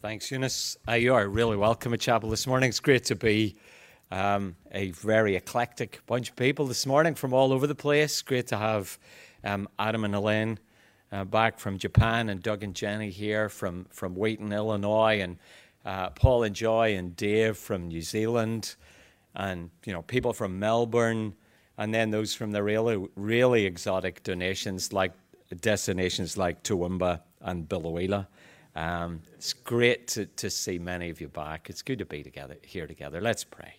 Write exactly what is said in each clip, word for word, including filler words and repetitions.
Thanks, Eunice. Uh, you are really welcome at Chapel this morning. It's great to be um, a very eclectic bunch of people this morning from all over the place. Great to have um, Adam and Elaine uh, back from Japan, and Doug and Jenny here from, from Wheaton, Illinois, and uh, Paul and Joy and Dave from New Zealand, and you know people from Melbourne, and then those from the really, really exotic donations like destinations like Toowoomba and Biloela. Um, it's great to, to see many of you back. It's good to be together here together. Let's pray.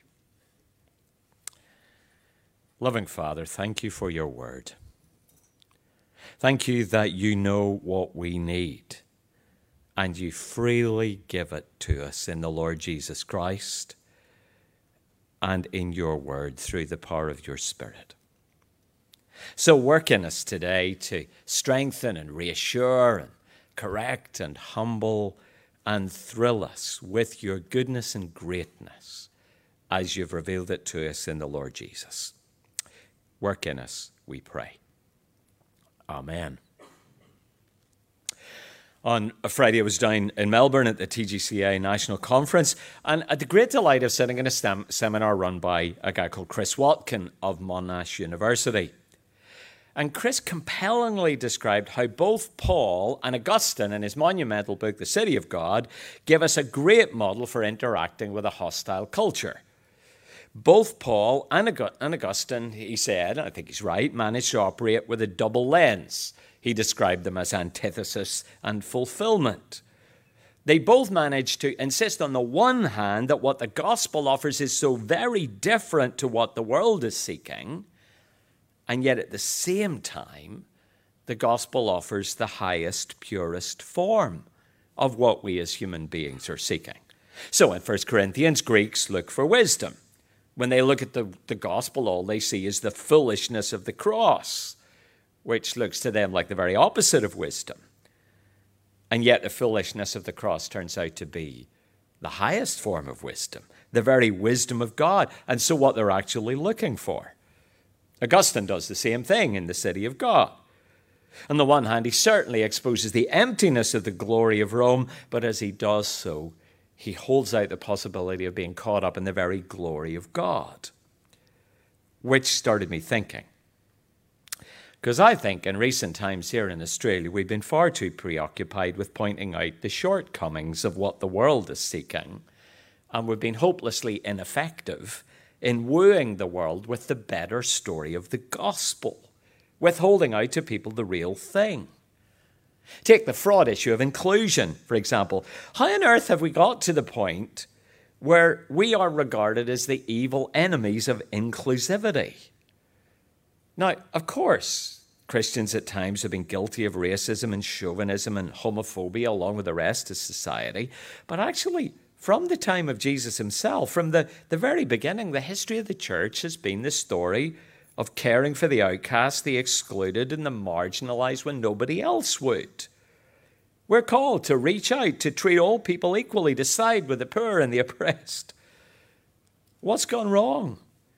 Loving Father, thank you for your word. Thank you that you know what we need, and you freely give it to us in the Lord Jesus Christ and in your word through the power of your Spirit. So work in us today to strengthen and reassure and correct and humble and thrill us with your goodness and greatness as you've revealed it to us in the Lord Jesus. Work in us, we pray. Amen. On a Friday, I was down in Melbourne at the T G C A National Conference, and at the great delight of sitting in a sem- seminar run by a guy called Chris Watkin of Monash University. And Chris compellingly described how both Paul and Augustine in his monumental book, The City of God, give us a great model for interacting with a hostile culture. Both Paul and Augustine, he said, and I think he's right, managed to operate with a double lens. He described them as antithesis and fulfillment. They both managed to insist on the one hand that what the gospel offers is so very different to what the world is seeking, and yet at the same time, the gospel offers the highest, purest form of what we as human beings are seeking. So in First Corinthians, Greeks look for wisdom. When they look at the, the gospel, all they see is the foolishness of the cross, which looks to them like the very opposite of wisdom. And yet the foolishness of the cross turns out to be the highest form of wisdom, the very wisdom of God, and so what they're actually looking for. Augustine does the same thing in The City of God. On the one hand, he certainly exposes the emptiness of the glory of Rome, but as he does so, he holds out the possibility of being caught up in the very glory of God, which started me thinking. Because I think in recent times here in Australia, we've been far too preoccupied with pointing out the shortcomings of what the world is seeking, and we've been hopelessly ineffective in wooing the world with the better story of the gospel, with holding out to people the real thing. Take the fraud issue of inclusion, for example. How on earth have we got to the point where we are regarded as the evil enemies of inclusivity? Now, of course, Christians at times have been guilty of racism and chauvinism and homophobia along with the rest of society, but actually, from the time of Jesus himself, from the, the very beginning, the history of the church has been the story of caring for the outcast, the excluded, and the marginalized when nobody else would. We're called to reach out, to treat all people equally, to side with the poor and the oppressed. What's gone wrong?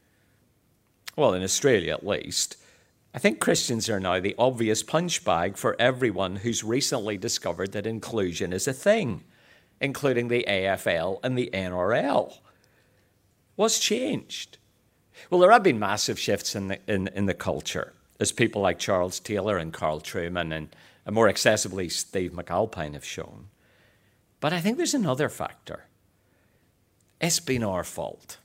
Well, in Australia at least, I think Christians are now the obvious punch bag for everyone who's recently discovered that inclusion is a thing, including the A F L and the N R L. What's changed? Well, there have been massive shifts in the, in, in the culture, as people like Charles Taylor and Carl Trueman and, and more accessibly Steve McAlpine have shown. But I think there's another factor. It's been our fault.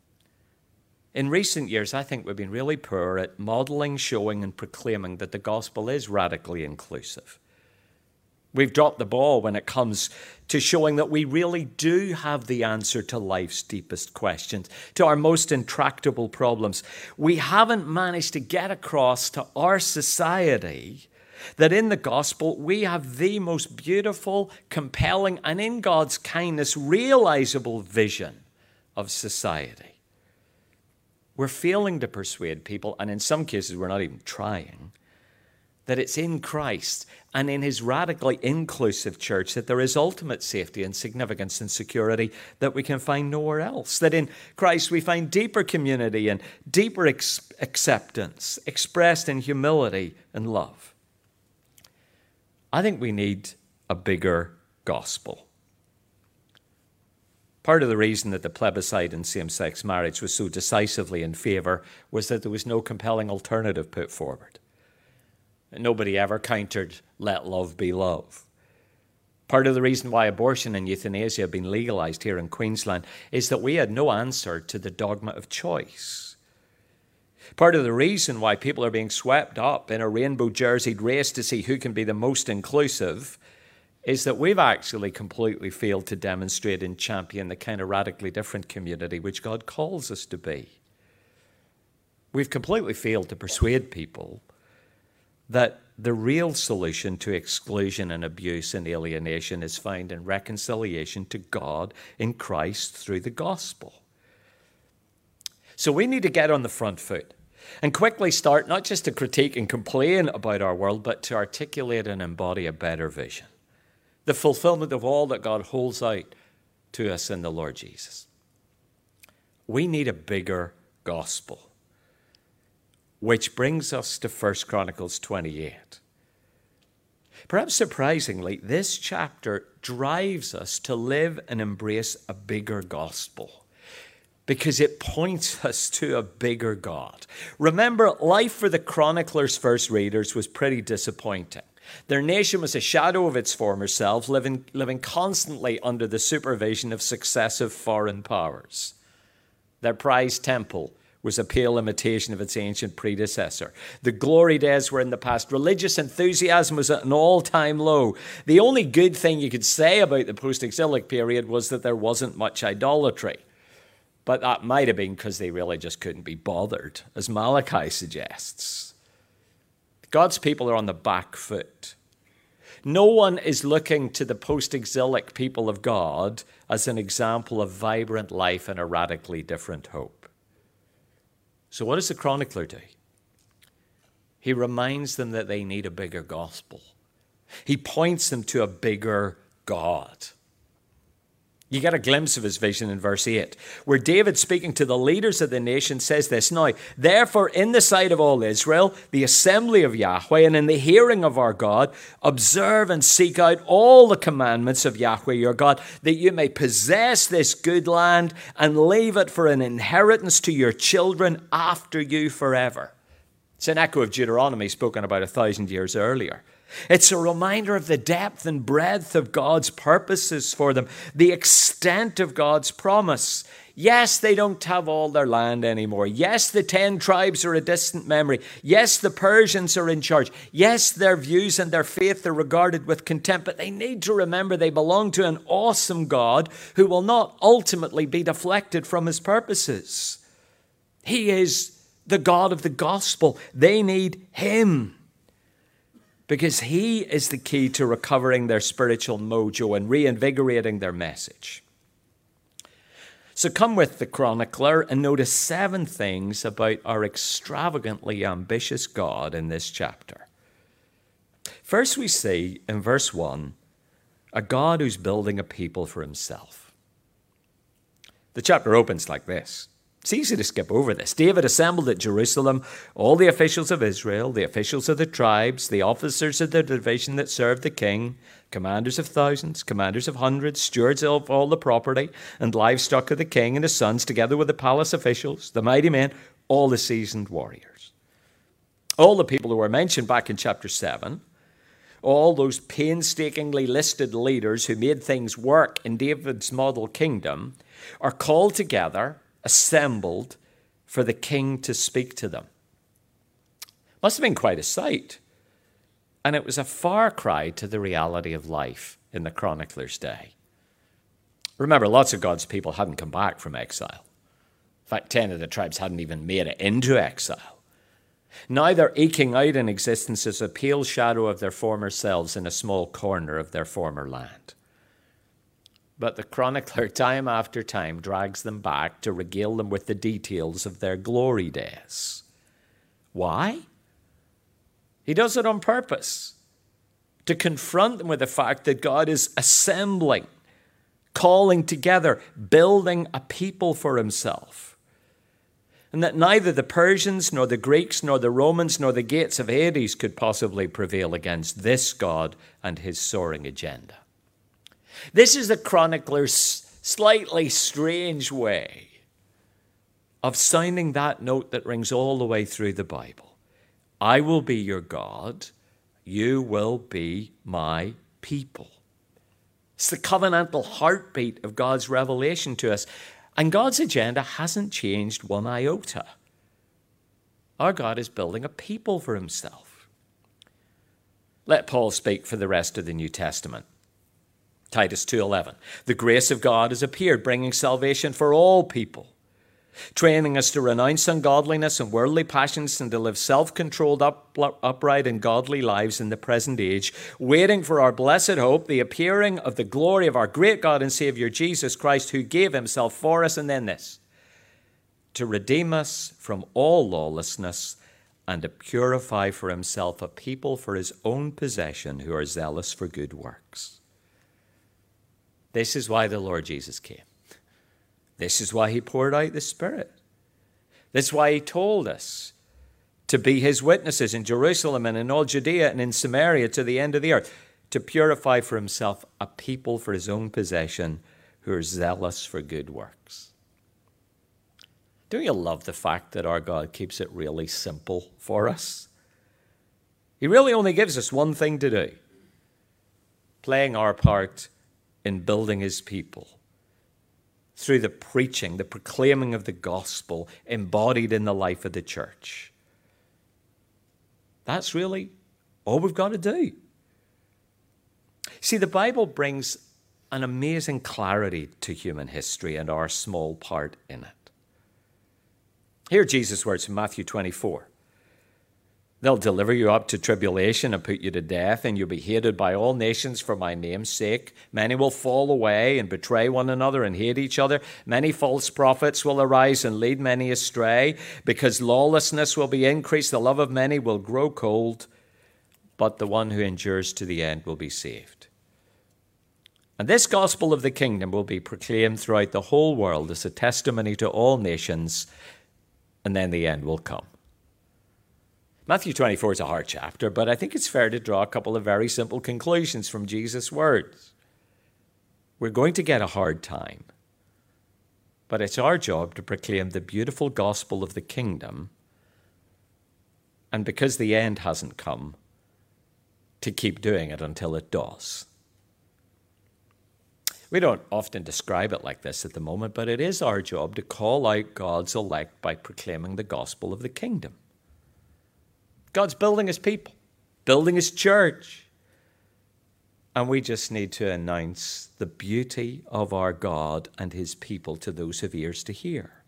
In recent years, I think we've been really poor at modeling, showing, and proclaiming that the gospel is radically inclusive. We've dropped the ball when it comes to showing that we really do have the answer to life's deepest questions, to our most intractable problems. We haven't managed to get across to our society that in the gospel we have the most beautiful, compelling, and in God's kindness, realizable vision of society. We're failing to persuade people, and in some cases we're not even trying, that it's in Christ and in his radically inclusive church that there is ultimate safety and significance and security that we can find nowhere else. That in Christ we find deeper community and deeper ex- acceptance expressed in humility and love. I think we need a bigger gospel. Part of the reason that the plebiscite in same-sex marriage was so decisively in favour was that there was no compelling alternative put forward. Nobody ever countered, let love be love. Part of the reason why abortion and euthanasia have been legalised here in Queensland is that we had no answer to the dogma of choice. Part of the reason why people are being swept up in a rainbow-jerseyed race to see who can be the most inclusive is that we've actually completely failed to demonstrate and champion the kind of radically different community which God calls us to be. We've completely failed to persuade people that the real solution to exclusion and abuse and alienation is found in reconciliation to God in Christ through the gospel. So we need to get on the front foot and quickly start not just to critique and complain about our world, but to articulate and embody a better vision. The fulfillment of all that God holds out to us in the Lord Jesus. We need a bigger gospel. Which brings us to First Chronicles twenty-eight. Perhaps surprisingly, this chapter drives us to live and embrace a bigger gospel because it points us to a bigger God. Remember, life for the chronicler's first readers was pretty disappointing. Their nation was a shadow of its former self, living, living constantly under the supervision of successive foreign powers. Their prized temple was a pale imitation of its ancient predecessor. The glory days were in the past. Religious enthusiasm was at an all-time low. The only good thing you could say about the post-exilic period was that there wasn't much idolatry. But that might have been because they really just couldn't be bothered, as Malachi suggests. God's people are on the back foot. No one is looking to the post-exilic people of God as an example of vibrant life and a radically different hope. So what does the chronicler do? He reminds them that they need a bigger gospel. He points them to a bigger God. You get a glimpse of his vision in verse eight, where David, speaking to the leaders of the nation, says this, "Now, therefore, in the sight of all Israel, the assembly of Yahweh, and in the hearing of our God, observe and seek out all the commandments of Yahweh your God, that you may possess this good land and leave it for an inheritance to your children after you forever." It's an echo of Deuteronomy spoken about a thousand years earlier. It's a reminder of the depth and breadth of God's purposes for them, the extent of God's promise. Yes, they don't have all their land anymore. Yes, the ten tribes are a distant memory. Yes, the Persians are in charge. Yes, their views and their faith are regarded with contempt, but they need to remember they belong to an awesome God who will not ultimately be deflected from his purposes. He is the God of the gospel. They need him, because he is the key to recovering their spiritual mojo and reinvigorating their message. So come with the chronicler and notice seven things about our extravagantly ambitious God in this chapter. First, we see in verse one, a God who's building a people for himself. The chapter opens like this. It's easy to skip over this. David assembled at Jerusalem all the officials of Israel, the officials of the tribes, the officers of the division that served the king, commanders of thousands, commanders of hundreds, stewards of all the property and livestock of the king and his sons, together with the palace officials, the mighty men, all the seasoned warriors. All the people who were mentioned back in chapter seven, all those painstakingly listed leaders who made things work in David's model kingdom, are called together, assembled for the king to speak to them. Must have been quite a sight. And it was a far cry to the reality of life in the chronicler's day. Remember, lots of God's people hadn't come back from exile. In fact, ten of the tribes hadn't even made it into exile. Now they're eking out an existence as a pale shadow of their former selves in a small corner of their former land. But the chronicler, time after time, drags them back to regale them with the details of their glory days. Why? He does it on purpose, to confront them with the fact that God is assembling, calling together, building a people for himself. And that neither the Persians, nor the Greeks, nor the Romans, nor the gates of Hades could possibly prevail against this God and his soaring agenda. This is the chronicler's slightly strange way of sounding that note that rings all the way through the Bible. I will be your God, you will be my people. It's the covenantal heartbeat of God's revelation to us. And God's agenda hasn't changed one iota. Our God is building a people for himself. Let Paul speak for the rest of the New Testament. Titus two eleven. The grace of God has appeared, bringing salvation for all people, training us to renounce ungodliness and worldly passions and to live self-controlled, up, upright and godly lives in the present age, waiting for our blessed hope, the appearing of the glory of our great God and Savior Jesus Christ, who gave himself for us, and then this, to redeem us from all lawlessness and to purify for himself a people for his own possession who are zealous for good works. This is why the Lord Jesus came. This is why he poured out the Spirit. This is why he told us to be his witnesses in Jerusalem and in all Judea and in Samaria to the end of the earth, to purify for himself a people for his own possession who are zealous for good works. Don't you love the fact that our God keeps it really simple for us? He really only gives us one thing to do: playing our part in building his people through the preaching, the proclaiming of the gospel embodied in the life of the church. That's really all we've got to do. See, the Bible brings an amazing clarity to human history and our small part in it. Hear Jesus' words from Matthew twenty-four. They'll deliver you up to tribulation and put you to death, and you'll be hated by all nations for my name's sake. Many will fall away and betray one another and hate each other. Many false prophets will arise and lead many astray. Because lawlessness will be increased, the love of many will grow cold, but the one who endures to the end will be saved. And this gospel of the kingdom will be proclaimed throughout the whole world as a testimony to all nations, and then the end will come. Matthew twenty-four is a hard chapter, but I think it's fair to draw a couple of very simple conclusions from Jesus' words. We're going to get a hard time, but it's our job to proclaim the beautiful gospel of the kingdom, and because the end hasn't come, to keep doing it until it does. We don't often describe it like this at the moment, but it is our job to call out God's elect by proclaiming the gospel of the kingdom. God's building his people, building his church. And we just need to announce the beauty of our God and his people to those who have ears to hear.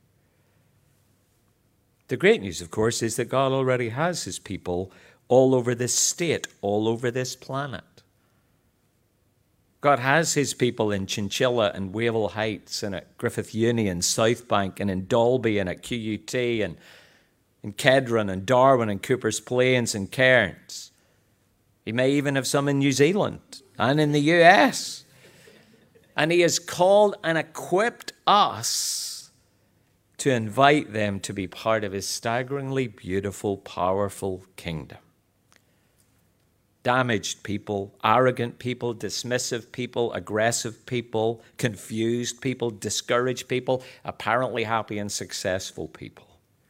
The great news, of course, is that God already has his people all over this state, all over this planet. God has his people in Chinchilla and Wavell Heights and at Griffith Uni and South Bank and in Dalby and at Q U T and in Kedron and Darwin and Cooper's Plains and Cairns. He may even have some in New Zealand and in the U S. And he has called and equipped us to invite them to be part of his staggeringly beautiful, powerful kingdom. Damaged people, arrogant people, dismissive people, aggressive people, confused people, discouraged people, apparently happy and successful people.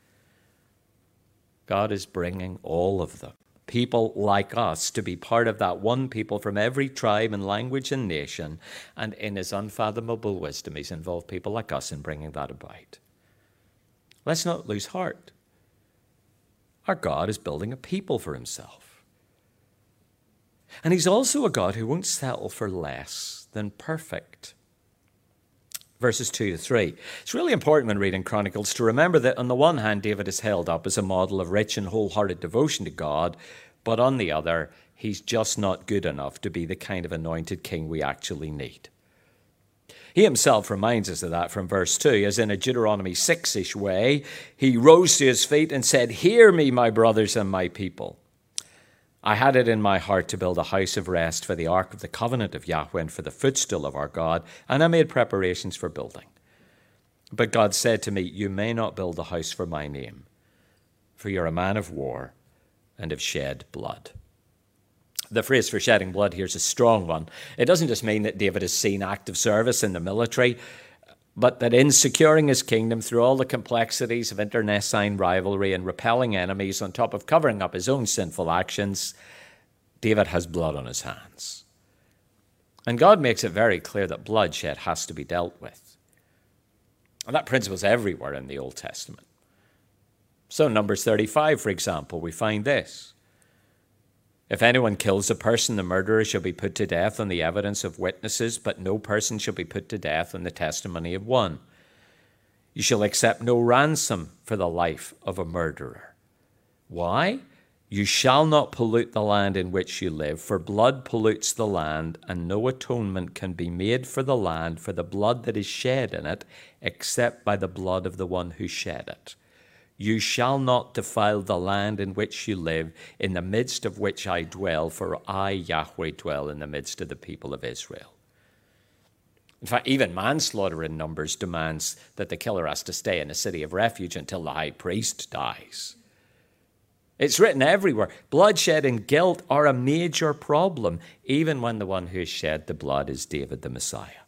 God is bringing all of them, people like us, to be part of that one people from every tribe and language and nation. And in his unfathomable wisdom, he's involved people like us in bringing that about. Let's not lose heart. Our God is building a people for himself. And he's also a God who won't settle for less than perfect. Verses two to three. It's really important when reading Chronicles to remember that on the one hand, David is held up as a model of rich and wholehearted devotion to God, but on the other, he's just not good enough to be the kind of anointed king we actually need. He himself reminds us of that from verse two, as in a Deuteronomy six-ish way, he rose to his feet and said, "Hear me, my brothers and my people. I had it in my heart to build a house of rest for the ark of the covenant of Yahweh and for the footstool of our God, and I made preparations for building. But God said to me, you may not build a house for my name, for you're a man of war and have shed blood." The phrase for shedding blood here is a strong one. It doesn't just mean that David has seen active service in the military, but that in securing his kingdom through all the complexities of internecine rivalry and repelling enemies, on top of covering up his own sinful actions, David has blood on his hands. And God makes it very clear that bloodshed has to be dealt with. And that principle is everywhere in the Old Testament. So in Numbers thirty-five, for example, we find this. If anyone kills a person, the murderer shall be put to death on the evidence of witnesses, but no person shall be put to death on the testimony of one. You shall accept no ransom for the life of a murderer. Why? You shall not pollute the land in which you live, for blood pollutes the land, and no atonement can be made for the land for the blood that is shed in it, except by the blood of the one who shed it. You shall not defile the land in which you live, in the midst of which I dwell, for I, Yahweh, dwell in the midst of the people of Israel. In fact, even manslaughter in Numbers demands that the killer has to stay in a city of refuge until the high priest dies. It's written everywhere. Bloodshed and guilt are a major problem, even when the one who has shed the blood is David the Messiah.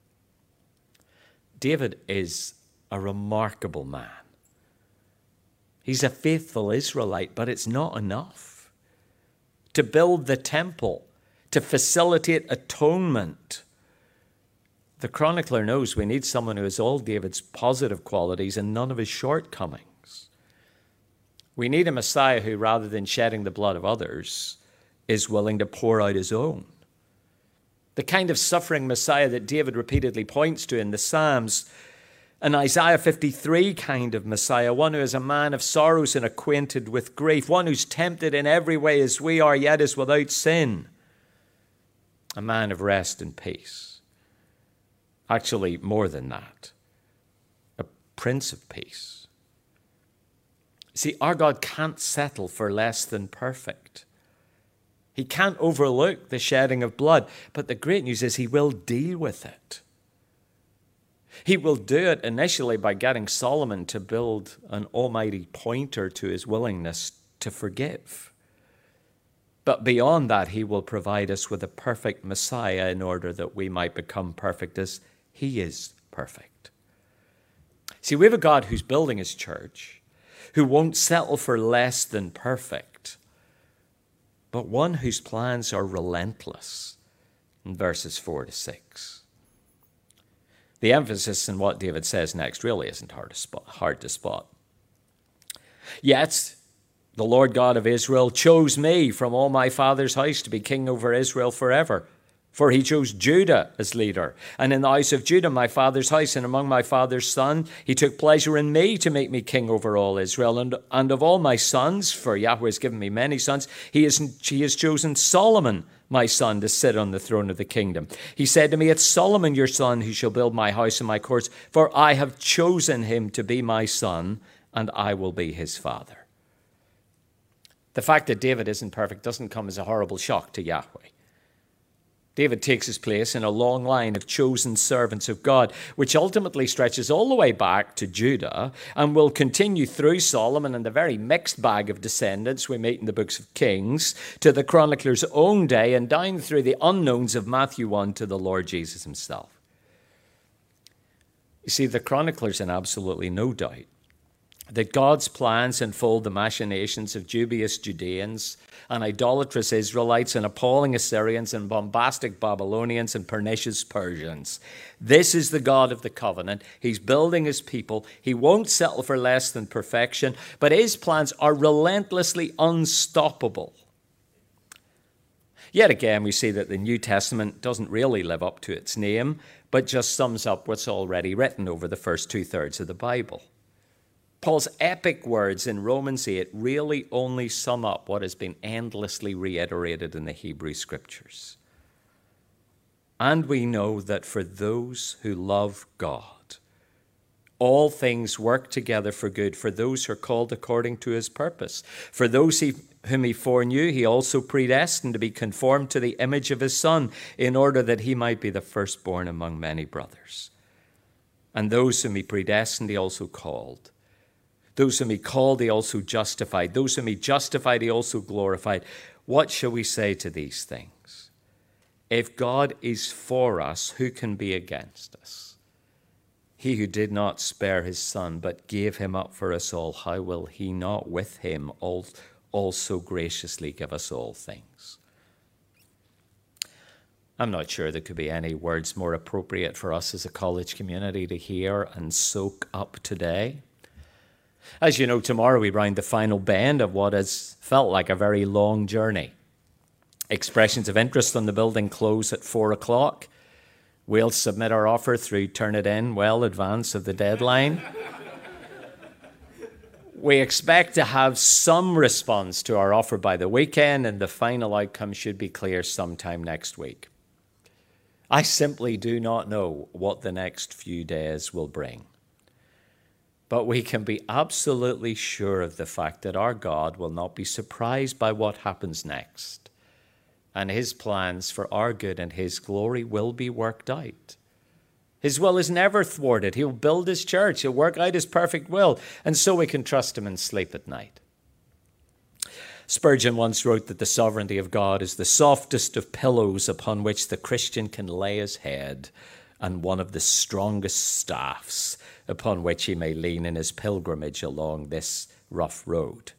David is a remarkable man. He's a faithful Israelite, but it's not enough. To build the temple, to facilitate atonement, the chronicler knows we need someone who has all David's positive qualities and none of his shortcomings. We need a Messiah who, rather than shedding the blood of others, is willing to pour out his own. The kind of suffering Messiah that David repeatedly points to in the Psalms, an Isaiah fifty-three kind of Messiah, one who is a man of sorrows and acquainted with grief, one who's tempted in every way as we are, yet is without sin, a man of rest and peace. Actually, more than that, a Prince of Peace. See, our God can't settle for less than perfect. He can't overlook the shedding of blood, but the great news is he will deal with it. He will do it initially by getting Solomon to build an almighty pointer to his willingness to forgive. But beyond that, he will provide us with a perfect Messiah in order that we might become perfect as he is perfect. See, we have a God who's building his church, who won't settle for less than perfect, but one whose plans are relentless in verses four to six. The emphasis in what David says next really isn't hard to spot. Hard to spot. Yet, the Lord God of Israel chose me from all my father's house to be king over Israel forever. For he chose Judah as leader. And in the house of Judah, my father's house, and among my father's son, he took pleasure in me to make me king over all Israel. And, and of all my sons, for Yahweh has given me many sons, he has, he has chosen Solomon, my son, to sit on the throne of the kingdom. He said to me, it's Solomon your son who shall build my house and my courts, for I have chosen him to be my son, and I will be his father. The fact that David isn't perfect doesn't come as a horrible shock to Yahweh. David takes his place in a long line of chosen servants of God, which ultimately stretches all the way back to Judah and will continue through Solomon and the very mixed bag of descendants we meet in the books of Kings to the chronicler's own day and down through the unknowns of Matthew one to the Lord Jesus himself. You see, the chronicler's in absolutely no doubt that God's plans unfold the machinations of dubious Judeans and idolatrous Israelites and appalling Assyrians and bombastic Babylonians and pernicious Persians. This is the God of the covenant. He's building his people. He won't settle for less than perfection, but his plans are relentlessly unstoppable. Yet again, we see that the New Testament doesn't really live up to its name, but just sums up what's already written over the first two-thirds of the Bible. Paul's epic words in Romans eight really only sum up what has been endlessly reiterated in the Hebrew Scriptures. And we know that for those who love God, all things work together for good for those who are called according to his purpose. For those he, whom he foreknew, he also predestined to be conformed to the image of his Son, in order that he might be the firstborn among many brothers. And those whom he predestined, he also called. Those whom he called, he also justified. Those whom he justified, he also glorified. What shall we say to these things? If God is for us, who can be against us? He who did not spare his son, but gave him up for us all, how will he not with him also graciously give us all things? I'm not sure there could be any words more appropriate for us as a college community to hear and soak up today. As you know, tomorrow we round the final bend of what has felt like a very long journey. Expressions of interest on the building close at four o'clock. We'll submit our offer through Turnitin well advance of the deadline. We expect to have some response to our offer by the weekend, and the final outcome should be clear sometime next week. I simply do not know what the next few days will bring. But we can be absolutely sure of the fact that our God will not be surprised by what happens next. And his plans for our good and his glory will be worked out. His will is never thwarted. He'll build his church. He'll work out his perfect will. And so we can trust him and sleep at night. Spurgeon once wrote that the sovereignty of God is the softest of pillows upon which the Christian can lay his head, and one of the strongest staffs upon which he may lean in his pilgrimage along this rough road.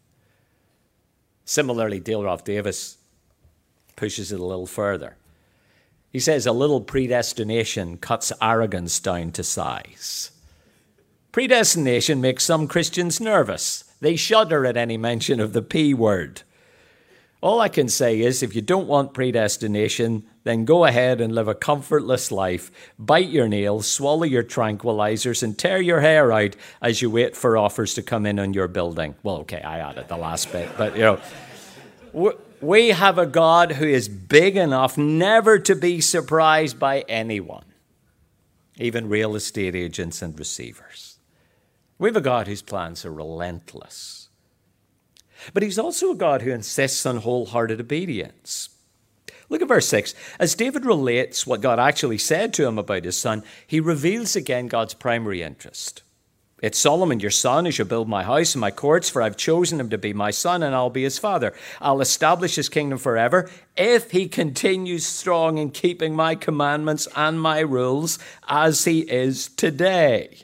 Similarly, Dale Ralph Davis pushes it a little further. He says, a little predestination cuts arrogance down to size. Predestination makes some Christians nervous. They shudder at any mention of the P word. All I can say is, if you don't want predestination, then go ahead and live a comfortless life, bite your nails, swallow your tranquilizers, and tear your hair out as you wait for offers to come in on your building. Well, okay, I added the last bit, but you know, we have a God who is big enough never to be surprised by anyone, even real estate agents and receivers. We have a God whose plans are relentless. But he's also a God who insists on wholehearted obedience. Look at verse six. As David relates what God actually said to him about his son, he reveals again God's primary interest. It's Solomon, your son, who shall build my house and my courts, for I've chosen him to be my son, and I'll be his father. I'll establish his kingdom forever if he continues strong in keeping my commandments and my rules as he is today.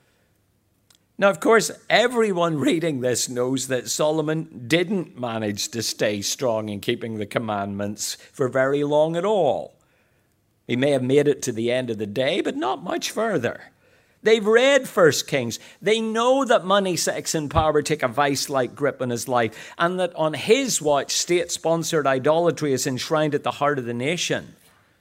Now, of course, everyone reading this knows that Solomon didn't manage to stay strong in keeping the commandments for very long at all. He may have made it to the end of the day, but not much further. They've read First Kings. They know that money, sex, and power take a vice-like grip on his life, and that on his watch, state-sponsored idolatry is enshrined at the heart of the nation.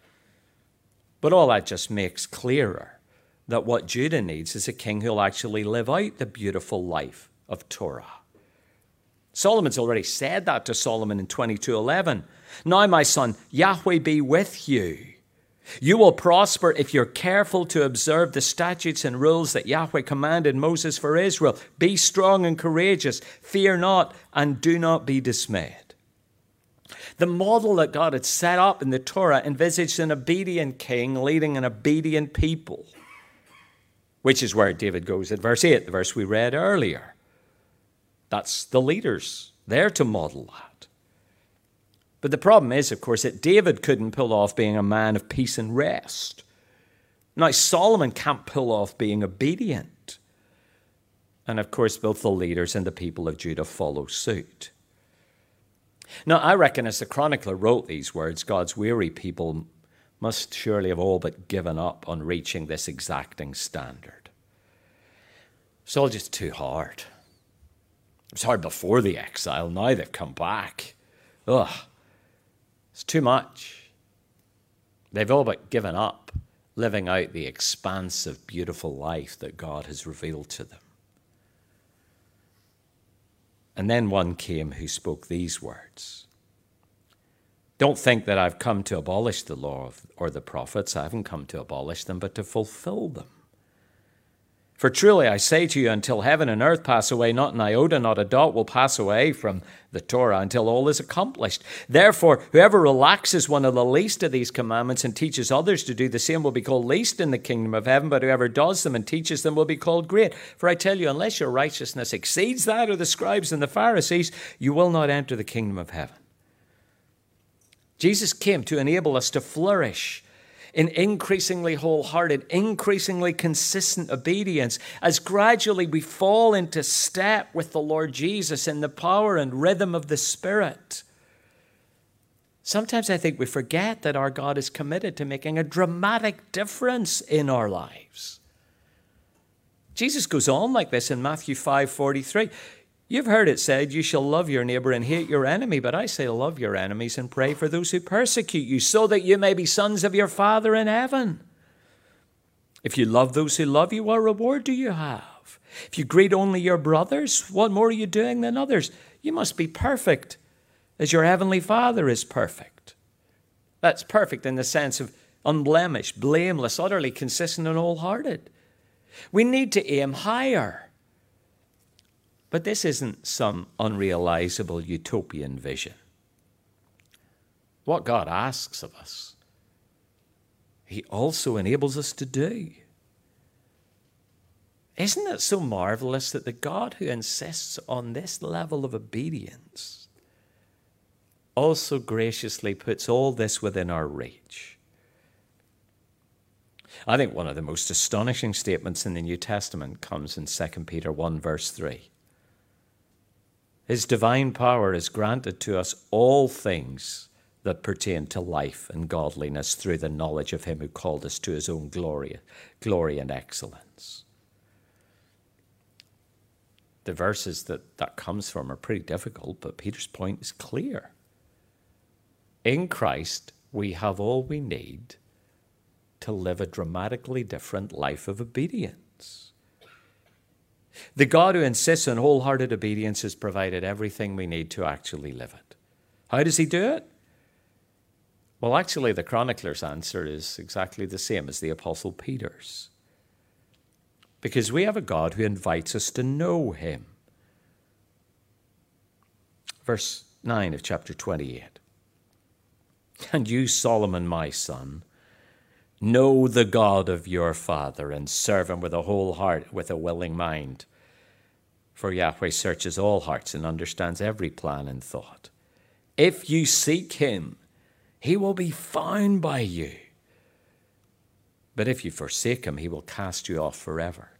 But all that just makes clearer that what Judah needs is a king who'll actually live out the beautiful life of Torah. Solomon's already said that to Solomon in twenty-two eleven. Now, my son, Yahweh be with you. You will prosper if you're careful to observe the statutes and rules that Yahweh commanded Moses for Israel. Be strong and courageous. Fear not and do not be dismayed. The model that God had set up in the Torah envisaged an obedient king leading an obedient people, which is where David goes at verse eight, the verse we read earlier. That's the leaders. They're to model that. But the problem is, of course, that David couldn't pull off being a man of peace and rest. Now, Solomon can't pull off being obedient. And, of course, both the leaders and the people of Judah follow suit. Now, I reckon as the chronicler wrote these words, God's weary people must surely have all but given up on reaching this exacting standard. It's all just too hard. It was hard before the exile. Now they've come back. Ugh. It's too much. They've all but given up living out the expansive, beautiful life that God has revealed to them. And then one came who spoke these words. Don't think that I've come to abolish the law or the prophets. I haven't come to abolish them, but to fulfill them. For truly I say to you, until heaven and earth pass away, not an iota, not a dot will pass away from the Torah until all is accomplished. Therefore, whoever relaxes one of the least of these commandments and teaches others to do the same will be called least in the kingdom of heaven, but whoever does them and teaches them will be called great. For I tell you, unless your righteousness exceeds that of the scribes and the Pharisees, you will not enter the kingdom of heaven. Jesus came to enable us to flourish in increasingly wholehearted, increasingly consistent obedience as gradually we fall into step with the Lord Jesus in the power and rhythm of the Spirit. Sometimes I think we forget that our God is committed to making a dramatic difference in our lives. Jesus goes on like this in Matthew five forty-three. You've heard it said, you shall love your neighbor and hate your enemy, but I say love your enemies and pray for those who persecute you, so that you may be sons of your Father in heaven. If you love those who love you, what reward do you have? If you greet only your brothers, what more are you doing than others? You must be perfect, as your heavenly Father is perfect. That's perfect in the sense of unblemished, blameless, utterly consistent and wholehearted. We need to aim higher. But this isn't some unrealizable utopian vision. What God asks of us, He also enables us to do. Isn't it so marvelous that the God who insists on this level of obedience also graciously puts all this within our reach? I think one of the most astonishing statements in the New Testament comes in Second Peter one, verse three. His divine power has granted to us all things that pertain to life and godliness through the knowledge of Him who called us to His own glory, glory and excellence. The verses that that comes from are pretty difficult, but Peter's point is clear. In Christ, we have all we need to live a dramatically different life of obedience. The God who insists on wholehearted obedience has provided everything we need to actually live it. How does He do it? Well, actually, the chronicler's answer is exactly the same as the Apostle Peter's. Because we have a God who invites us to know Him. Verse nine of chapter twenty-eight. And you, Solomon, my son, know the God of your father and serve Him with a whole heart, with a willing mind. For Yahweh searches all hearts and understands every plan and thought. If you seek Him, He will be found by you. But if you forsake Him, He will cast you off forever.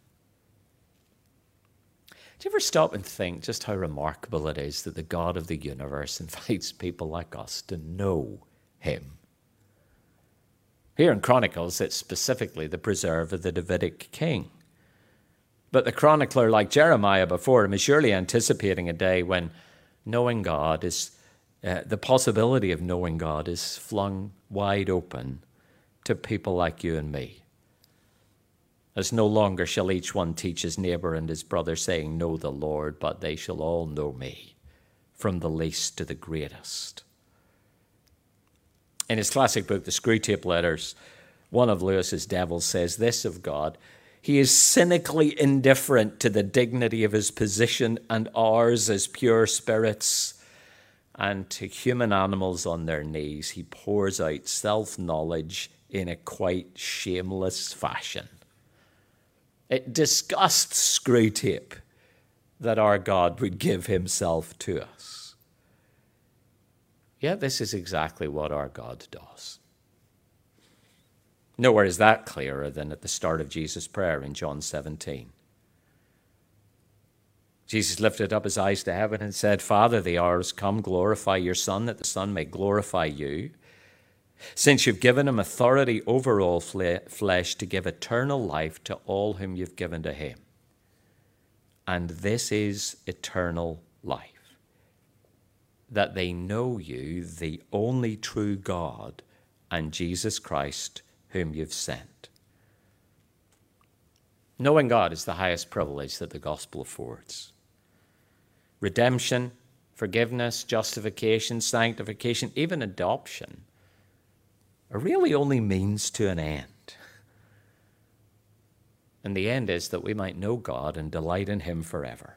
Do you ever stop and think just how remarkable it is that the God of the universe invites people like us to know Him? Here in Chronicles, it's specifically the preserve of the Davidic king. But the chronicler, like Jeremiah before him, is surely anticipating a day when knowing God is, uh, the possibility of knowing God is flung wide open to people like you and me. As no longer shall each one teach his neighbor and his brother, saying, know the Lord, but they shall all know me, from the least to the greatest. In his classic book, The Screwtape Letters, one of Lewis's devils says this of God: He is cynically indifferent to the dignity of His position and ours as pure spirits. And to human animals on their knees, He pours out self-knowledge in a quite shameless fashion. It disgusts Screwtape that our God would give Himself to us. Yet this is exactly what our God does. Nowhere is that clearer than at the start of Jesus' prayer in John seventeen. Jesus lifted up His eyes to heaven and said, Father, the hour has come, glorify your Son, that the Son may glorify you, since you've given Him authority over all fle- flesh to give eternal life to all whom you've given to Him. And this is eternal life, that they know you, the only true God, and Jesus Christ, whom you've sent. Knowing God is the highest privilege that the gospel affords. Redemption, forgiveness, justification, sanctification, even adoption are really only means to an end. And the end is that we might know God and delight in Him forever.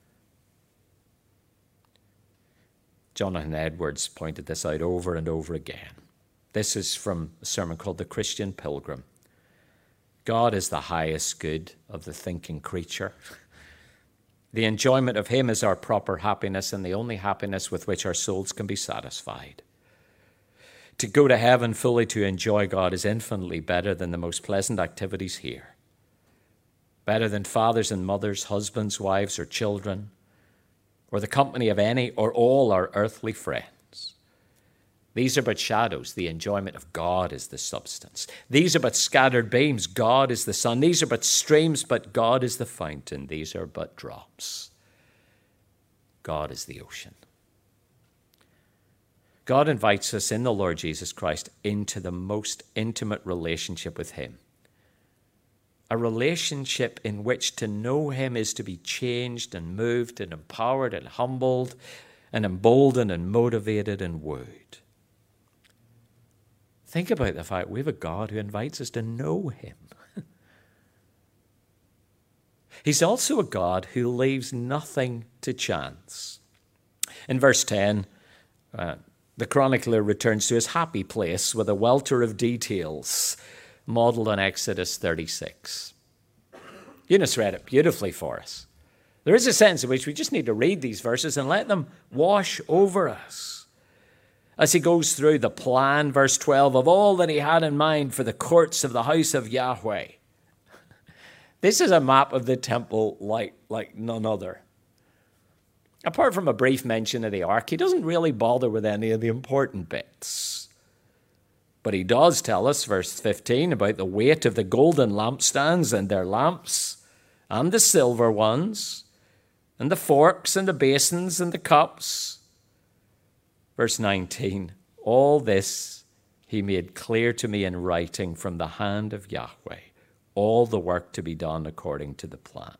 Jonathan Edwards pointed this out over and over again. This is from a sermon called The Christian Pilgrim. God is the highest good of the thinking creature. The enjoyment of Him is our proper happiness and the only happiness with which our souls can be satisfied. to go to heaven fully to enjoy God is infinitely better than the most pleasant activities here. Better than fathers and mothers, husbands, wives, or children, or the company of any or all our earthly friends. These are but shadows. The enjoyment of God is the substance. These are but scattered beams. God is the sun. These are but streams, but God is the fountain. These are but drops. God is the ocean. God invites us in the Lord Jesus Christ into the most intimate relationship with him. A relationship in which to know him is to be changed and moved and empowered and humbled and emboldened and motivated and wooed. Think about the fact we have a God who invites us to know him. He's also a God who leaves nothing to chance. In verse ten, uh, the chronicler returns to his happy place with a welter of details modeled on Exodus thirty-six. Eunice read it beautifully for us. There is a sense in which we just need to read these verses and let them wash over us. As he goes through the plan, verse twelve, of all that he had in mind for the courts of the house of Yahweh. This is a map of the temple like, like none other. Apart from a brief mention of the ark, he doesn't really bother with any of the important bits. But he does tell us, verse fifteen, about the weight of the golden lampstands and their lamps, and the silver ones, and the forks and the basins and the cups. Verse nineteen, all this he made clear to me in writing from the hand of Yahweh, all the work to be done according to the plan.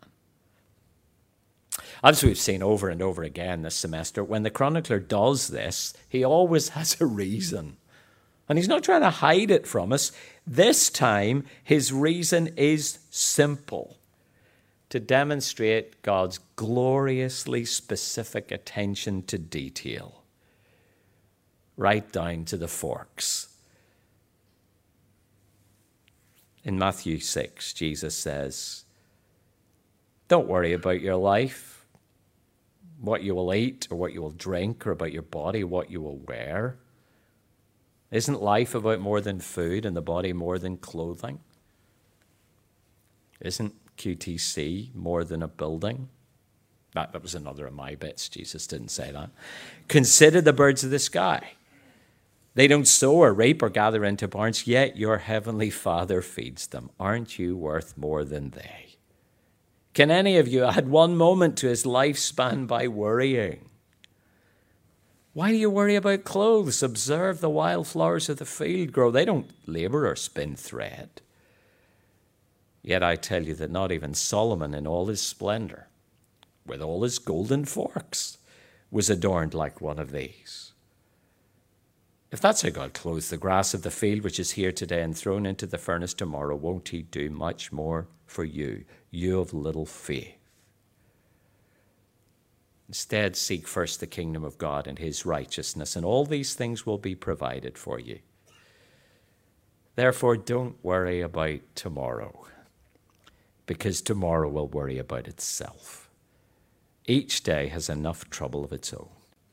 As we've seen over and over again this semester, when the chronicler does this, he always has a reason. And he's not trying to hide it from us. This time, his reason is simple: to demonstrate God's gloriously specific attention to detail, right down to the forks. In Matthew six, Jesus says, don't worry about your life, what you will eat or what you will drink, or about your body, what you will wear. Isn't life about more than food and the body more than clothing? Isn't Q T C more than a building? That, that was another of my bits. Jesus didn't say that. Consider the birds of the sky. They don't sow or reap or gather into barns, yet your heavenly Father feeds them. Aren't you worth more than they? Can any of you add one moment to his lifespan by worrying? Why do you worry about clothes? Observe the wild flowers of the field grow. They don't labor or spin thread. Yet I tell you that not even Solomon in all his splendor, with all his golden forks, was adorned like one of these. If that's how God clothes the grass of the field, which is here today and thrown into the furnace tomorrow, won't he do much more for you, you of little faith? Instead, seek first the kingdom of God and his righteousness, and all these things will be provided for you. Therefore, don't worry about tomorrow, because tomorrow will worry about itself. Each day has enough trouble of its own.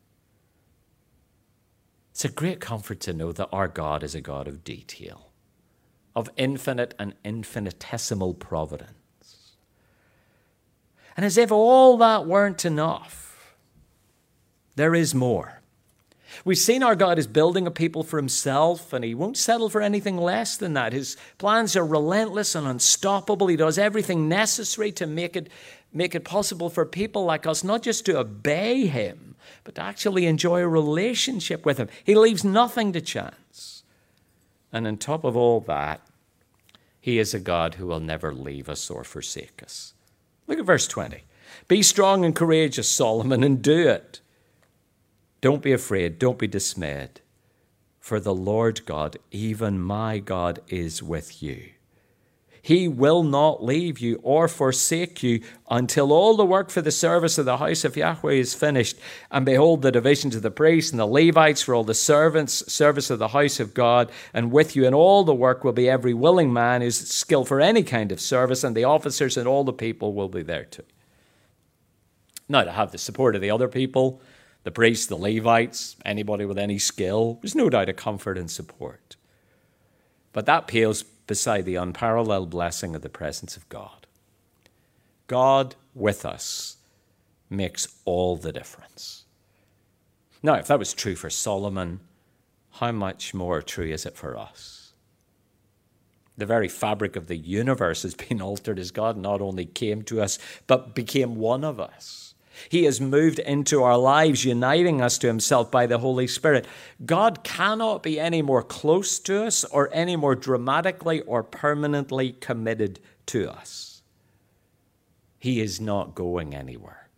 It's a great comfort to know that our God is a God of detail, of infinite and infinitesimal providence. And as if all that weren't enough, there is more. We've seen our God is building a people for himself, and he won't settle for anything less than that. His plans are relentless and unstoppable. He does everything necessary to make it, make it possible for people like us not just to obey him, but to actually enjoy a relationship with him. He leaves nothing to chance. And on top of all that, he is a God who will never leave us or forsake us. Look at verse twenty. Be strong and courageous, Solomon, and do it. Don't be afraid, don't be dismayed, for the Lord God, even my God, is with you. He will not leave you or forsake you until all the work for the service of the house of Yahweh is finished. And behold, the divisions of the priests and the Levites for all the servants, service of the house of God, and with you in all the work will be every willing man who's skilled for any kind of service, and the officers and all the people will be there too. Now, to have the support of the other people, the priests, the Levites, anybody with any skill, was no doubt a comfort and support. But that pales beside the unparalleled blessing of the presence of God. God with us makes all the difference. Now, if that was true for Solomon, how much more true is it for us? The very fabric of the universe has been altered as God not only came to us, but became one of us. He has moved into our lives, uniting us to himself by the Holy Spirit. God cannot be any more close to us or any more dramatically or permanently committed to us. He is not going anywhere.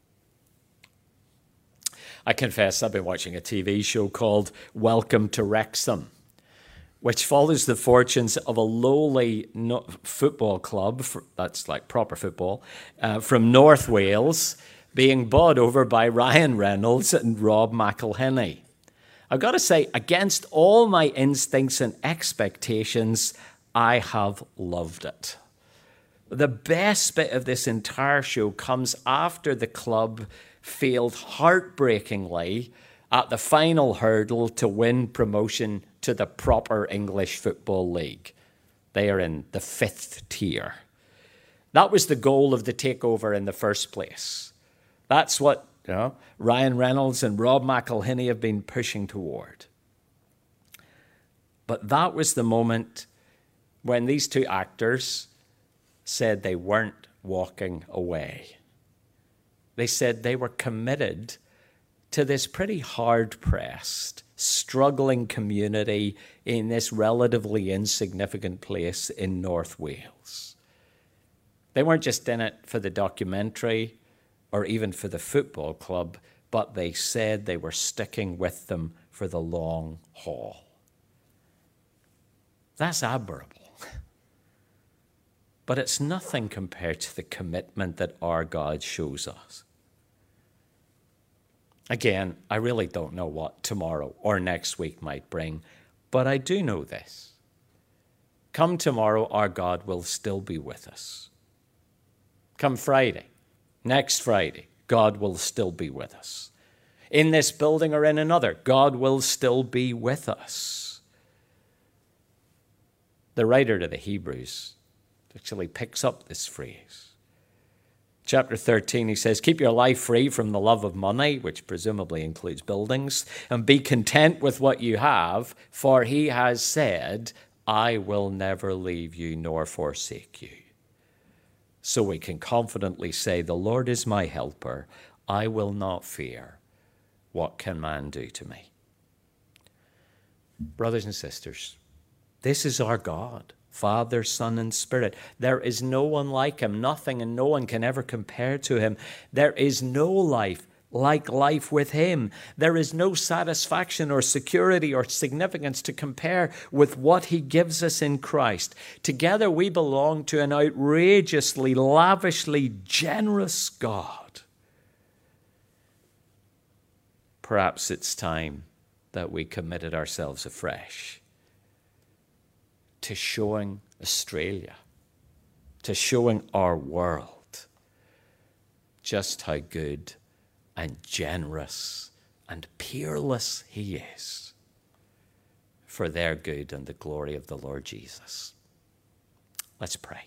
I confess I've been watching a T V show called Welcome to Wrexham, which follows the fortunes of a lowly football club, that's like proper football, uh, from North Wales, being bought over by Ryan Reynolds and Rob McElhenney. I've got to say, against all my instincts and expectations, I have loved it. The best bit of this entire show comes after the club failed heartbreakingly at the final hurdle to win promotion to the proper English Football League. They are in the fifth tier. That was the goal of the takeover in the first place. That's what, you know, Ryan Reynolds and Rob McElhenney have been pushing toward. But that was the moment when these two actors said they weren't walking away. They said they were committed to this pretty hard-pressed, struggling community in this relatively insignificant place in North Wales. They weren't just in it for the documentary or even for the football club, but they said they were sticking with them for the long haul. That's admirable. But it's nothing compared to the commitment that our God shows us. Again, I really don't know what tomorrow or next week might bring, but I do know this. Come tomorrow, our God will still be with us. Come Friday, next Friday, God will still be with us. In this building or in another, God will still be with us. The writer to the Hebrews actually picks up this phrase. Chapter thirteen, he says, keep your life free from the love of money, which presumably includes buildings, and be content with what you have, for he has said, I will never leave you nor forsake you. So we can confidently say, the Lord is my helper. I will not fear. What can man do to me? Brothers and sisters, this is our God. Father, Son, and Spirit. There is no one like him. Nothing and no one can ever compare to him. There is no life like life with him. There is no satisfaction or security or significance to compare with what he gives us in Christ. Together we belong to an outrageously, lavishly generous God. Perhaps it's time that we committed ourselves afresh to showing Australia, to showing our world just how good and generous and peerless he is for their good and the glory of the Lord Jesus. Let's pray.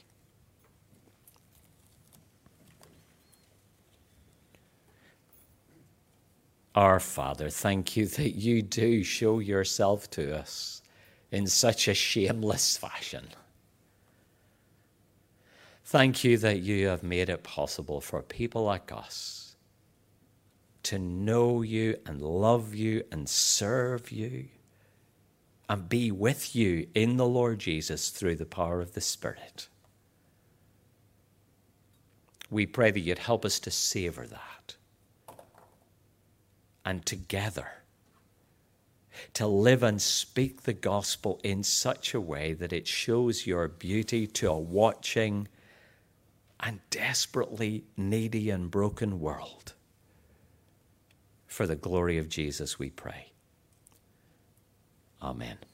Our Father, thank you that you do show yourself to us in such a shameless fashion. Thank you that you have made it possible for people like us to know you and love you and serve you and be with you in the Lord Jesus through the power of the Spirit. We pray that you'd help us to savor that, and together to live and speak the gospel in such a way that it shows your beauty to a watching and desperately needy and broken world. For the glory of Jesus, we pray. Amen.